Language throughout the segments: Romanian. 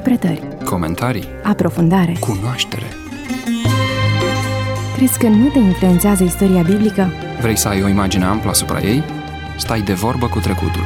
Interpretări, comentarii, aprofundare, cunoaștere. Crezi că nu te influențează istoria biblică? Vrei să ai o imagine amplă asupra ei? Stai de vorbă cu trecutul.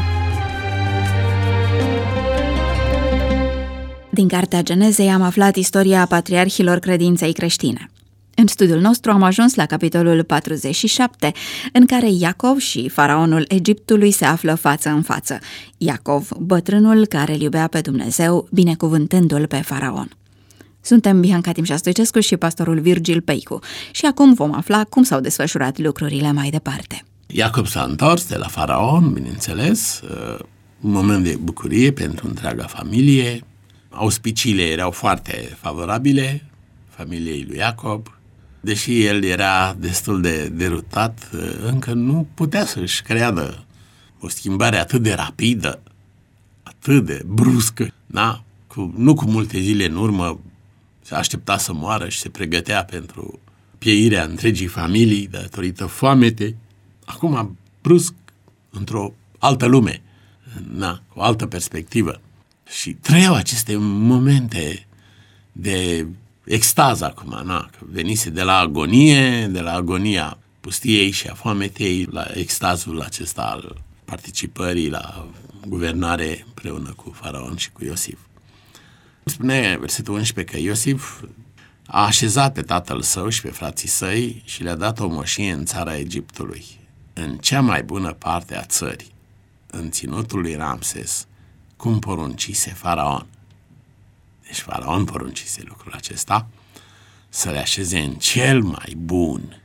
Din Cartea Genezei am aflat istoria patriarhilor credinței creștine. În studiul nostru am ajuns la capitolul 47, în care Iacov și faraonul Egiptului se află față în față. Iacov, bătrânul care îl iubea pe Dumnezeu, binecuvântându-l pe faraon. Suntem Bianca Timșa Stoicescu și pastorul Virgil Peicu și acum vom afla cum s-au desfășurat lucrurile mai departe. Iacov s-a întors de la faraon, bineînțeles, un moment de bucurie pentru întreaga familie. Auspiciile erau foarte favorabile familiei lui Iacov. Deși el era destul de derutat, încă nu putea să-și creadă o schimbare atât de rapidă, atât de bruscă. Da? Nu cu multe zile în urmă se aștepta să moară și se pregătea pentru pieirea întregii familii datorită foametei. Acum, brusc, într-o altă lume, o altă perspectivă. Și trăiau aceste momente de extaz acum, că venise de la agonia pustiei și a foametei, la extazul acesta al participării la guvernare împreună cu faraon și cu Iosif. Spune versetul 11 că Iosif a așezat pe tatăl său și pe frații săi și le-a dat o moșie în țara Egiptului, în cea mai bună parte a țării, în ținutul lui Ramses, cum poruncise faraon. Deci faraon poruncise lucrul acesta, să le așeze în cel mai bun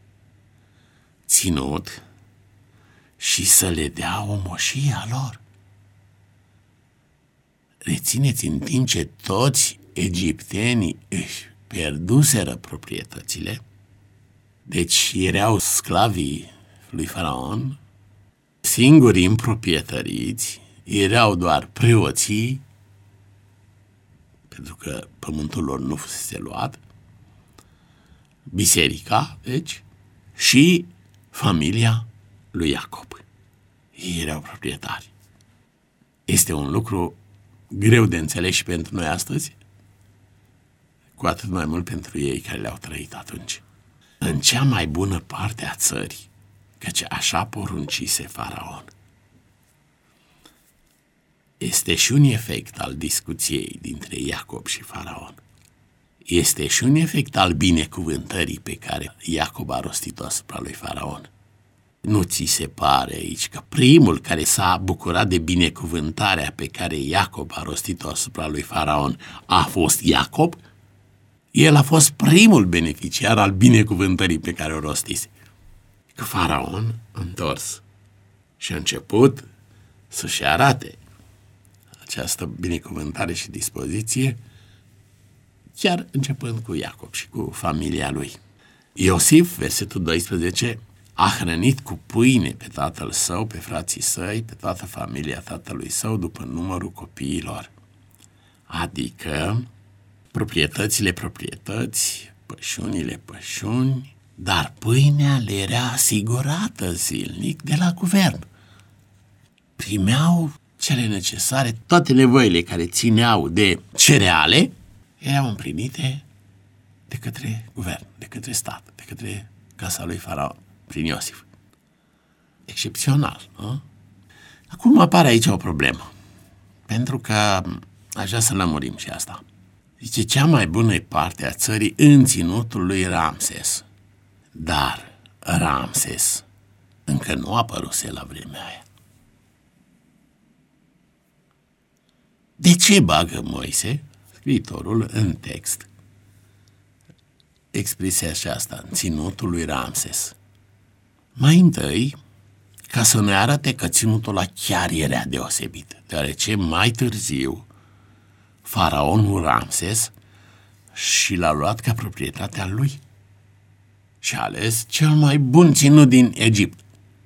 ținut și să le dea o moșie a lor. Rețineți, în timp ce toți egiptenii își pierduseră proprietățile, deci erau sclavii lui faraon, singuri împroprietăriți, erau doar preoții, pentru că pământul lor nu fusese luat, biserica, deci, și familia lui Iacov. Ei erau proprietari. Este un lucru greu de înțeles și pentru noi astăzi, cu atât mai mult pentru ei care le-au trăit atunci. În cea mai bună parte a țării, căci așa poruncise faraon. Este și un efect al discuției dintre Iacov și faraon. Este și un efect al binecuvântării pe care Iacov a rostit-o asupra lui faraon. Nu ți se pare aici că primul care s-a bucurat de binecuvântarea pe care Iacov a rostit-o asupra lui faraon a fost Iacov? El a fost primul beneficiar al binecuvântării pe care o rostise. Că faraon a întors și a început să-și arate această binecuvântare și dispoziție, chiar începând cu Iacov și cu familia lui. Iosif, versetul 12, a hrănit cu pâine pe tatăl său, pe frații săi, pe toată familia tatălui său, după numărul copiilor. Adică proprietățile proprietăți, pășunile pășuni, dar pâinea le era asigurată zilnic de la guvern. Primeau cele necesare, toate nevoile care țineau de cereale erau împlinite de către guvern, de către stat, de către casa lui faraon, prin Iosif. Excepțional, nu? Acum apare aici o problemă, pentru că aș vrea să lămurim și asta. Zice, cea mai bună parte a țării în ținutul lui Ramses. Dar Ramses încă nu apăruse la vremea aia. De ce bagă Moise, scriitorul, în text expresia aceasta, în ținutul lui Ramses? Mai întâi, ca să ne arate că ținutul ăla chiar era deosebit, deoarece mai târziu faraonul Ramses și l-a luat ca proprietatea lui și a ales cel mai bun ținut din Egipt.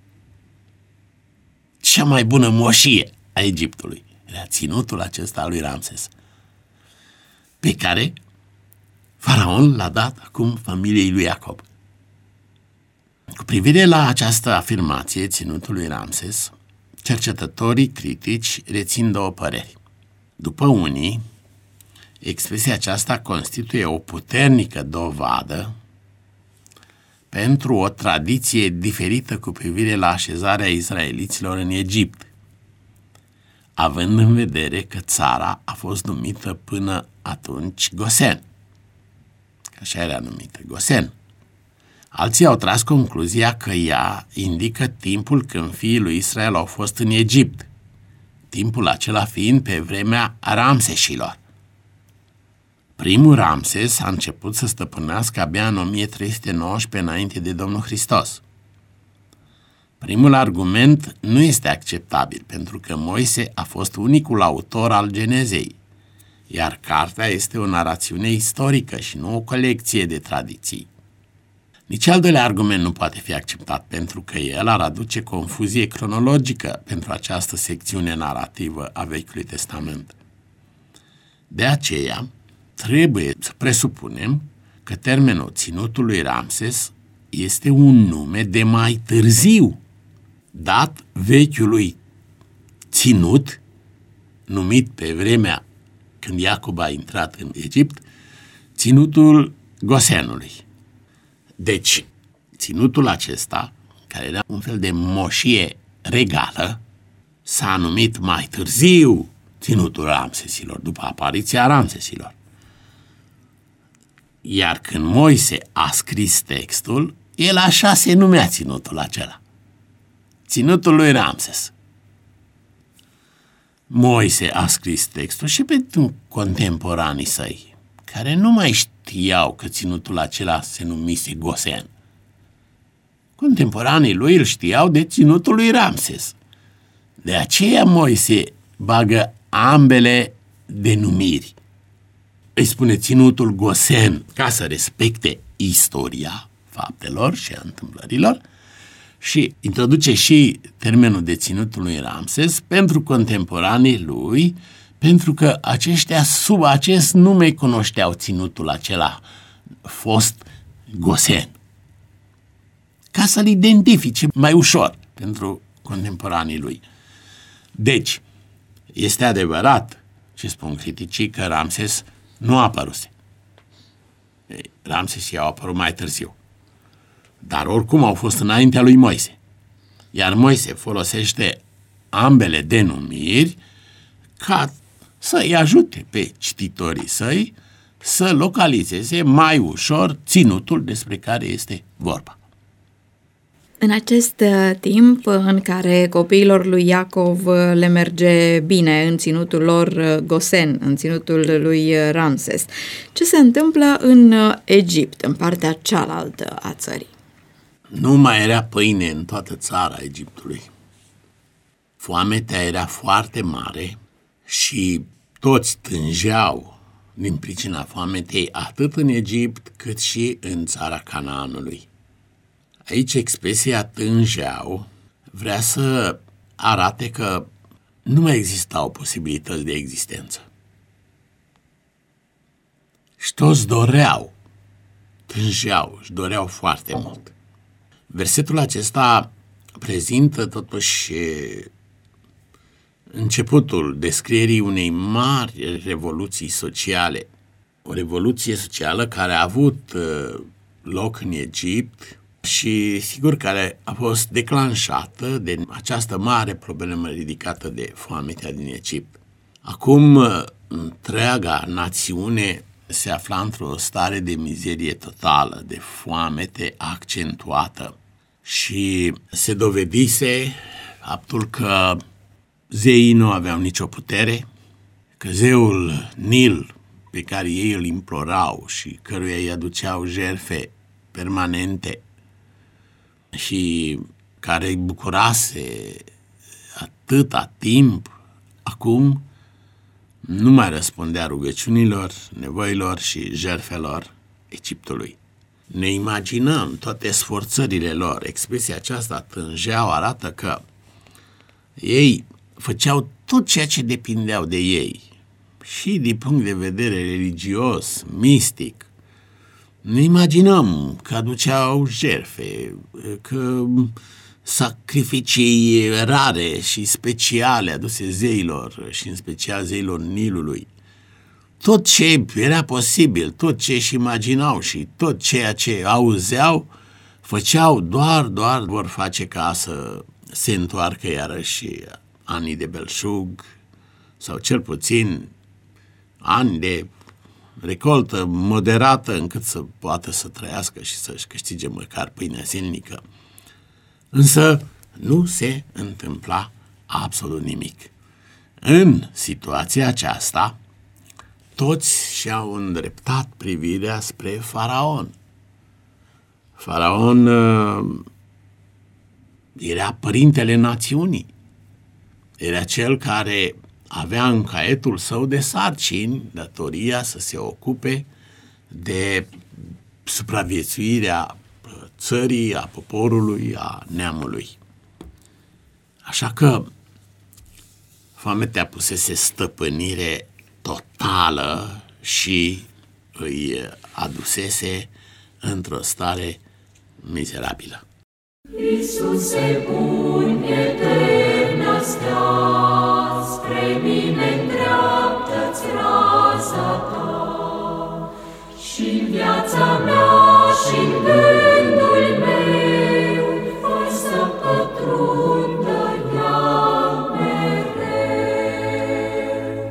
Cea mai bună moșie a Egiptului era ținutul acesta al lui Ramses, pe care faraon l-a dat acum familiei lui Iacov. Cu privire la această afirmație, ținutul lui Ramses, cercetătorii critici rețin două păreri. După unii, Expresia aceasta constituie o puternică dovadă pentru o tradiție diferită cu privire la așezarea izraeliților în Egipt, având în vedere că țara a fost numită până atunci Gosen. Așa era numită, Gosen. Alții au tras concluzia că ea indică timpul când fiii lui Israel au fost în Egipt, timpul acela fiind pe vremea Ramsesilor. Primul Ramses a început să stăpânească abia în 1319 înainte de Domnul Hristos. Primul argument nu este acceptabil, pentru că Moise a fost unicul autor al Genezei, iar cartea este o narațiune istorică și nu o colecție de tradiții. Nici al doilea argument nu poate fi acceptat, pentru că el ar aduce confuzie cronologică pentru această secțiune narrativă a Vechiului Testament. De aceea, trebuie să presupunem că termenul ținutului Ramses este un nume de mai târziu, dat vechiului ținut, numit pe vremea când Iacob a intrat în Egipt, ținutul Gosenului. Deci, ținutul acesta, care era un fel de moșie regală, s-a numit mai târziu ținutul Ramsesilor, după apariția Ramsesilor. Iar când Moise a scris textul, el așa se numea ținutul acela, ținutul lui Ramses. Moise a scris textul și pentru contemporanii săi, care nu mai știau că ținutul acela se numise Gosen. Contemporanii lui îl știau de ținutul lui Ramses. De aceea Moise bagă ambele denumiri. Îi spune ținutul Gosen ca să respecte istoria faptelor și a întâmplărilor și introduce și termenul de ținutul lui Ramses pentru contemporanii lui, pentru că aceștia sub acest nume cunoșteau ținutul acela fost Gosen, ca să-l identifice mai ușor pentru contemporanii lui. Deci, este adevărat ce spun criticii că Ramses nu a apăruse. Ramses i-a apărut mai târziu. Dar oricum au fost înaintea lui Moise. Iar Moise folosește ambele denumiri ca să-i ajute pe cititorii săi să localizeze mai ușor ținutul despre care este vorba. În acest timp în care copiilor lui Iacov le merge bine în ținutul lor Gosen, în ținutul lui Ramses, ce se întâmplă în Egipt, în partea cealaltă a țării? Nu mai era pâine în toată țara Egiptului. Foametea era foarte mare și toți tângeau din pricina foametei atât în Egipt cât și în țara Canaanului. Aici expresia tângeau vrea să arate că nu mai existau posibilități de existență. Și toți doreau, tângeau, își doreau foarte mult. Versetul acesta prezintă totuși începutul descrierii unei mari revoluții sociale. O revoluție socială care a avut loc în Egipt și sigur care a fost declanșată de această mare problemă ridicată de foametea din Egipt. Acum întreaga națiune se afla într-o stare de mizerie totală, de foamete accentuată și se dovedise faptul că zeii nu aveau nicio putere, că zeul Nil, pe care ei îl implorau și căruia îi aduceau jertfe permanente și care îi bucurase atâta timp, acum nu mai răspundea rugăciunilor, nevoilor și jertfelor Egiptului. Ne imaginăm toate sforțările lor. Expresia aceasta, tângeau, arată că ei făceau tot ceea ce depindeau de ei, și din punct de vedere religios, mistic. Ne imaginăm că aduceau jertfe, că sacrificii rare și speciale aduse zeilor și în special zeilor Nilului. tot ce era posibil, tot ce își imaginau și tot ceea ce auzeau, făceau doar vor face ca să se întoarcă iarăși anii de belșug sau cel puțin ani de recoltă moderată încât să poată să trăiască și să-și câștige măcar pâinea zilnică. Însă nu se întâmpla absolut nimic. În situația aceasta, toți și-au îndreptat privirea spre Faraon. Faraon era părintele națiunii. Era cel care avea în caietul său de sarcini datoria să se ocupe de supraviețuirea țării, a poporului, a neamului. Așa că foametea pusese stăpânire totală și îi adusese într-o stare mizerabilă. Iisuse bun, eternă stea, spre mine îndreaptă-ți raza ta, și-n viața mea și-n gândul meu, fă să pătrundă ea mereu.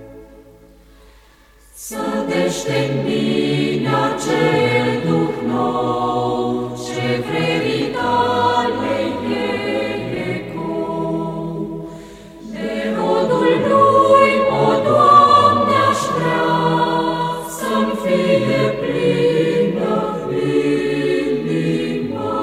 Să dește-n mine acel Duh nou, ce vrei tale e ecou. De rodul lui, o Doamne, aș vrea să-mi fie plină inima.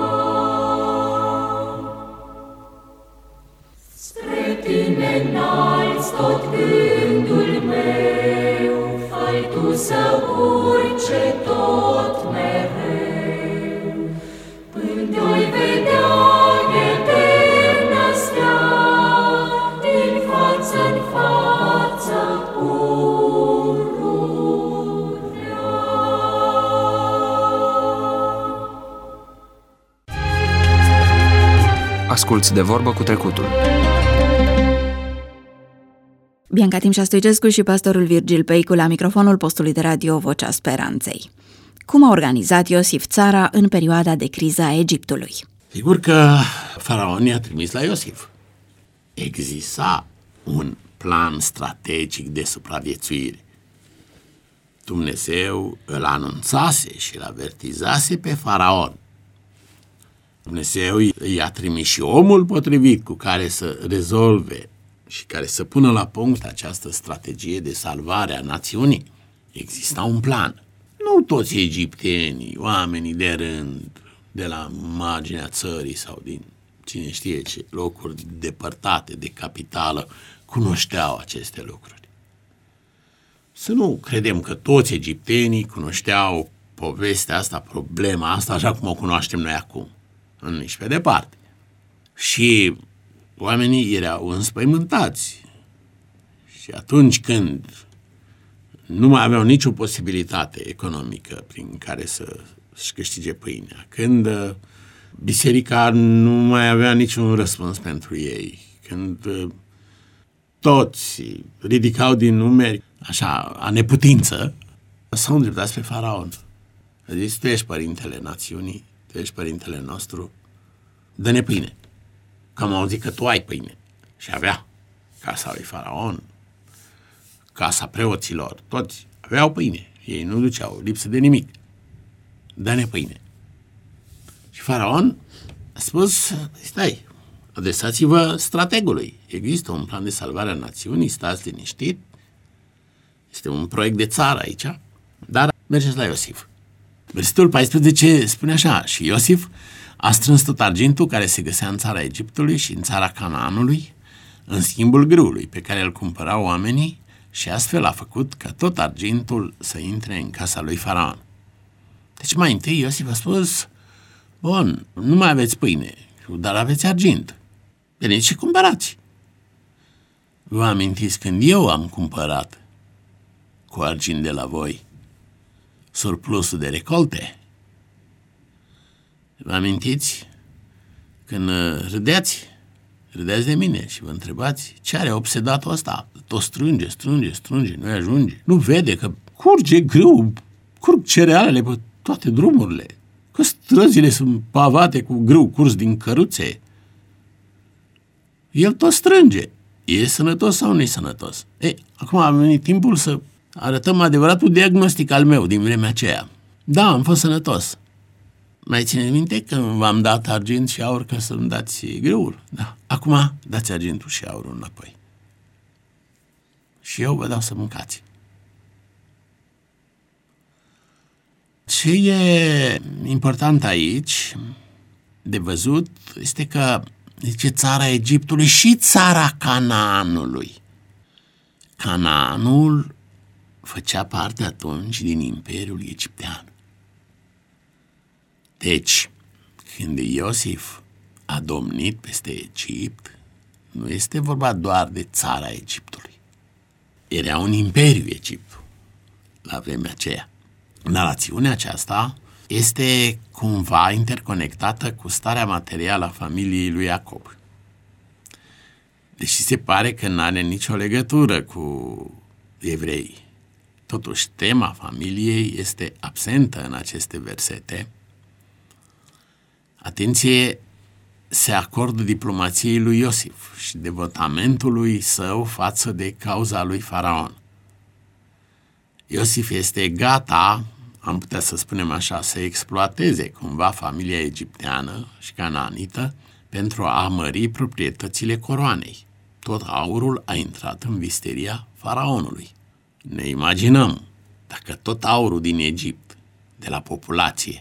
Spre tine înalți tot gândul meu, fă-i tu să urce tot mereu, până te-oi vedea eternă stea, din față-n față pururea. Asculți De vorbă cu trecutul. Bianca Timșa-Stoicescu și pastorul Virgil Peicu la microfonul postului de radio Vocea Speranței. Cum a organizat Iosif țara în perioada de criză a Egiptului? Sigur că Faraon i-a trimis la Iosif. Exista un plan strategic de supraviețuire. Dumnezeu îl anunțase și îl avertizase pe Faraon. Dumnezeu i-a trimis și omul potrivit cu care să rezolve și care să pună la punct această strategie de salvare a națiunii. Exista un plan. Nu toți egiptenii, oamenii de rând, de la marginea țării sau din cine știe ce locuri depărtate de capitală, cunoșteau aceste lucruri. Să nu credem că toți egiptenii cunoșteau povestea asta, problema asta, așa cum o cunoaștem noi acum. Nici pe departe. Și oamenii erau înspăimântați. Și atunci când nu mai aveau nicio posibilitate economică prin care să-și câștige pâinea, când biserica nu mai avea niciun răspuns pentru ei, când toți ridicau din numeri, așa, a neputință, s-au îndreptat spre Faraon. A zis, tu ești părintele națiunii, tu ești părintele nostru, dă-ne pâine. Că am auzit că tu ai pâine. Și avea casa lui Faraon, casa preoților, toți aveau pâine. Ei nu duceau lipsă de nimic. Dă-ne pâine. Și Faraon a spus, stai, adresați-vă strategului. Există un plan de salvare a națiunii, stați liniștit. Este un proiect de țară aici, dar mergeți la Iosif. Versetul 14 spune așa, și Iosif a strâns tot argintul care se găsea în țara Egiptului și în țara Canaanului, în schimbul grâului pe care îl cumpărau oamenii, și astfel a făcut ca tot argintul să intre în casa lui Faraon. Deci mai întâi Iosif a spus, bun, nu mai aveți pâine, dar aveți argint. Veniți și cumpărați. Vă amintiți când eu am cumpărat cu argint de la voi surplusul de recolte? Vă amintiți când râdeați de mine și vă întrebați ce are obsedatul ăsta. Tot strânge, nu ajunge. Nu vede că curge grâu, curg cerealele pe toate drumurile, că străzile sunt pavate cu grâu curs din căruțe. El tot strânge. E sănătos sau nu e sănătos? Acum a venit timpul să arătăm adevăratul diagnostic al meu din vremea aceea. Da, am fost sănătos. Mai țineți minte că v-am dat argint și aur ca să-mi dați grâul? Da. Acum dați argintul și aurul înapoi. Și eu vă dau să mâncați. Ce e important aici de văzut este că zice țara Egiptului și țara Canaanului. Canaanul făcea parte atunci din Imperiul Egiptean. Deci, când Iosif a domnit peste Egipt, nu este vorba doar de țara Egiptului. Era un imperiu Egiptul la vremea aceea. Narațiunea aceasta este cumva interconectată cu starea materială a familiei lui Iacob. Deși se pare că nu are nicio legătură cu evrei. Totuși, tema familiei este absentă în aceste versete. Atenție se acordă diplomației lui Iosif și devotamentului său față de cauza lui Faraon. Iosif este gata, am putea să spunem așa, să exploateze cumva familia egipteană și canaanită pentru a mări proprietățile coroanei. Tot aurul a intrat în visteria Faraonului. Ne imaginăm, dacă tot aurul din Egipt, de la populație,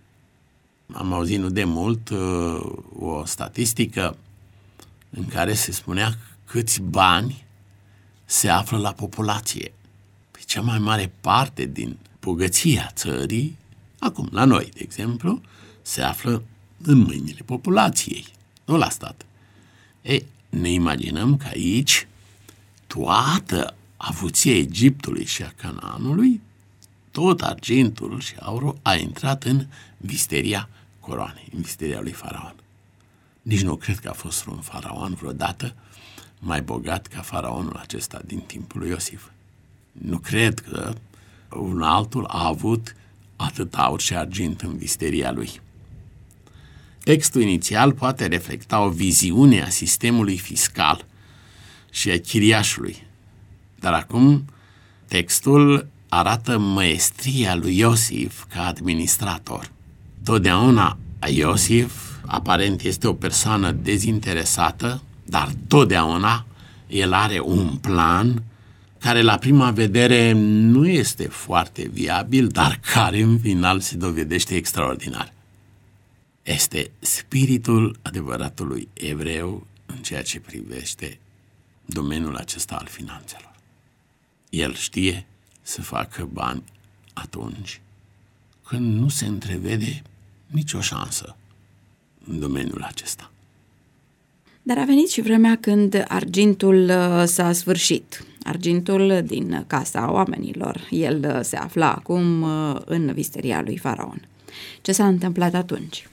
am auzit nu de mult o statistică în care se spunea câți bani se află la populație. Păi cea mai mare parte din bogăția țării, acum la noi, de exemplu, se află în mâinile populației, nu la stat. Ne imaginăm că aici toată avuția Egiptului și a Canaanului, tot argintul și aurul a intrat în visteria coroanei, în visteria lui Faraon. Nici nu cred că a fost un faraon vreodată mai bogat ca faraonul acesta din timpul lui Iosif. Nu cred că un altul a avut atât aur și argint în visteria lui. Textul inițial poate reflecta o viziune a sistemului fiscal și a chiriașului, dar acum textul arată măestria lui Iosif ca administrator. Totdeauna Iosif, aparent, este o persoană dezinteresată, dar totdeauna el are un plan care la prima vedere nu este foarte viabil, dar care în final se dovedește extraordinar. Este spiritul adevăratului evreu în ceea ce privește domeniul acesta al finanțelor. El știe să facă bani atunci când nu se întrevede nicio șansă în domeniul acesta. Dar a venit și vremea când argintul s-a sfârșit. Argintul din casa oamenilor. El se afla acum în visteria lui Faraon. Ce s-a întâmplat atunci?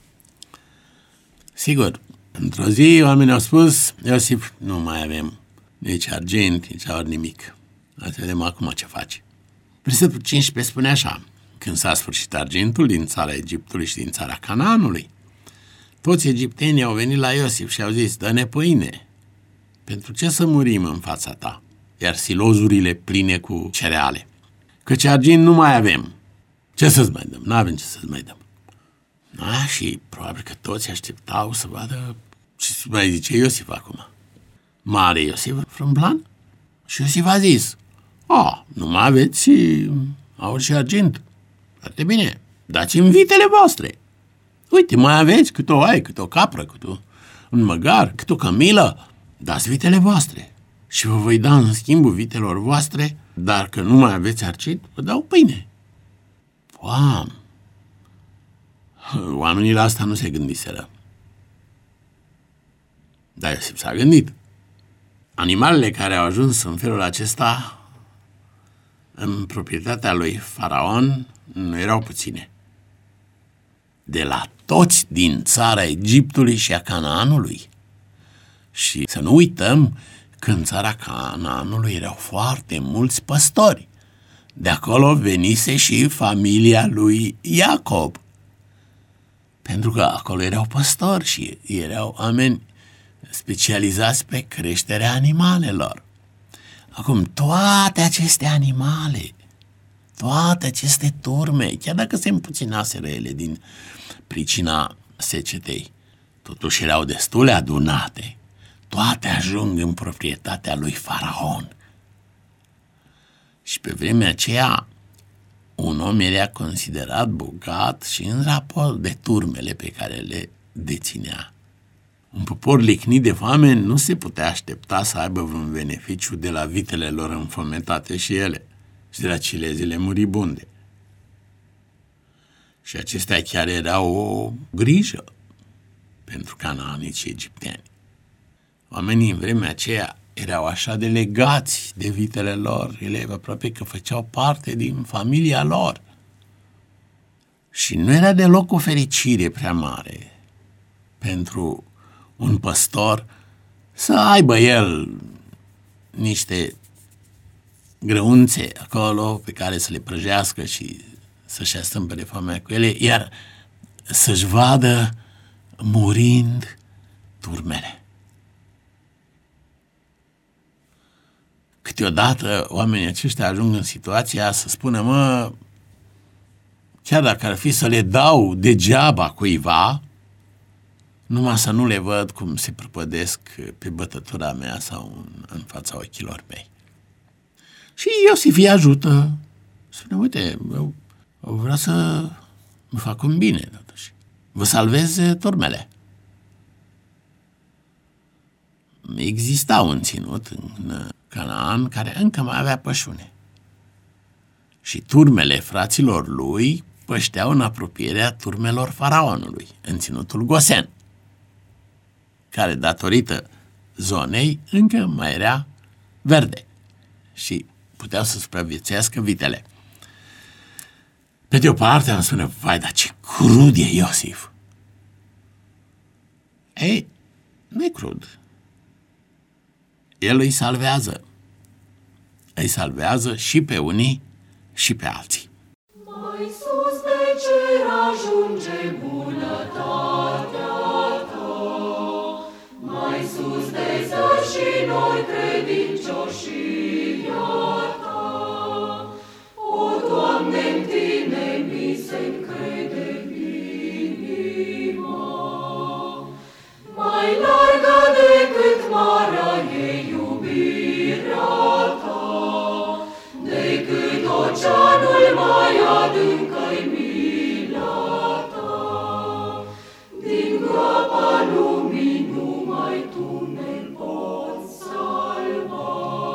Sigur, într-o zi oamenii au spus: Iosif, nu mai avem nici argint, nici aur, nimic. Hai să vedem acum ce faci. Versetul 15 spune așa: când s-a sfârșit argintul din țara Egiptului și din țara Canaanului, toți egiptenii au venit la Iosif și au zis: dă-ne pâine, pentru ce să murim în fața ta, iar silozurile pline cu cereale? Căci argint nu mai avem. Ce să-ți mai dăm? N-avem ce să-ți mai dăm. Și probabil că toți așteptau să vadă ce mai zice Iosif acum. Mare Iosif vreun plan? Și Iosif a zis: nu mai aveți aur și argint. Foarte bine, dați-mi vitele voastre. Uite, mai aveți cât o oaie, cât o capră, cât un măgar, cât o cămilă. Dați vitele voastre și vă voi da în schimbul vitelor voastre, dar că nu mai aveți argint, vă dau pâine. Oamenii la asta nu se gândiseră. Dar Iosif s-a gândit. Animalele care au ajuns în felul acesta în proprietatea lui Faraon nu erau puține. De la toți din țara Egiptului și a Canaanului Și să nu uităm că în țara Canaanului erau foarte mulți păstori. De acolo venise și familia lui Iacob. Pentru că acolo erau păstori și erau oameni specializați pe creșterea animalelor. Acum, toate aceste animale, toate aceste turme, chiar dacă se împuținaseră ele din pricina secetei, totuși erau destule adunate, toate ajung în proprietatea lui Faraon. Și pe vremea aceea, un om era considerat bogat și în raport de turmele pe care le deținea. Un popor licnit de foame nu se putea aștepta să aibă vreun beneficiu de la vitele lor înfometate și ele, și de la cilezile muribunde. Și acestea chiar erau o grijă pentru canaaniți și egipteni. Oamenii în vremea aceea erau așa de legați de vitele lor, ele aproape că făceau parte din familia lor. Și nu era deloc o fericire prea mare pentru un păstor să aibă el niște grăunțe acolo pe care să le prăjească și să-și astâmpere foamea cu ele, iar să-și vadă murind turmele. Câteodată oamenii aceștia ajung în situația să spună, chiar dacă ar fi să le dau degeaba cuiva, numai să nu le văd cum se prăpădesc pe bătătura mea sau în fața ochilor mei. Și Iosif îi ajută. Spune, uite, eu vreau să mă fac un bine, totuși. Vă salvez turmele. Exista un ținut în Canaan care încă mai avea pășune. Și turmele fraților lui pășteau în apropierea turmelor faraonului, în ținutul Gosen, care, datorită zonei, încă mai era verde și puteau să supraviețuiască vitele. Pe de o parte am spune, vai, dar ce crud e Iosif! Ei, nu-i crud. El îi salvează. Îi salvează și pe unii și pe alții. Mai sus de cer ajunge bunătatea ta, mai sus de zări și noi credincioșia ta. O, Doamne, în Tine mi se încrede inima, mai largă decât marea e iubirea ta, decât oceanul mai adâncă-i mila ta. Din groapa lumii numai Tu ne poți salva.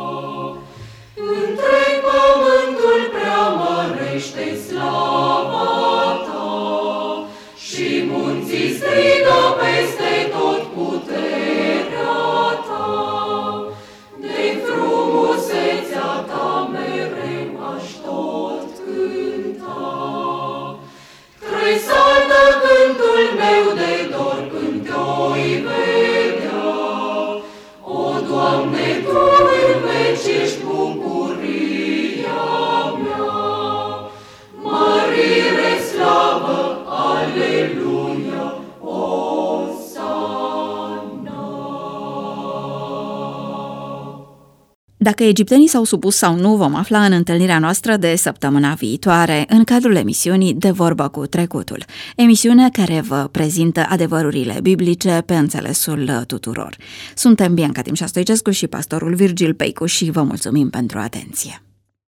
Întreg pământul preamărește slava Ta și munții strigă peste tot puterea Ta. De frumusețea Ta mereu aș tot cânta. Tresaltă cântul meu de dor când Te-oi vedea. O, Doamne, Tu în veci ești bucuria mea. Mărire, slavă, aleluia, Dacă egiptenii s-au supus sau nu, vom afla în întâlnirea noastră de săptămâna viitoare, în cadrul emisiunii De Vorbă cu Trecutul, emisiunea care vă prezintă adevărurile biblice pe înțelesul tuturor. Suntem Bianca Timșa Stoicescu și pastorul Virgil Peicu și vă mulțumim pentru atenție.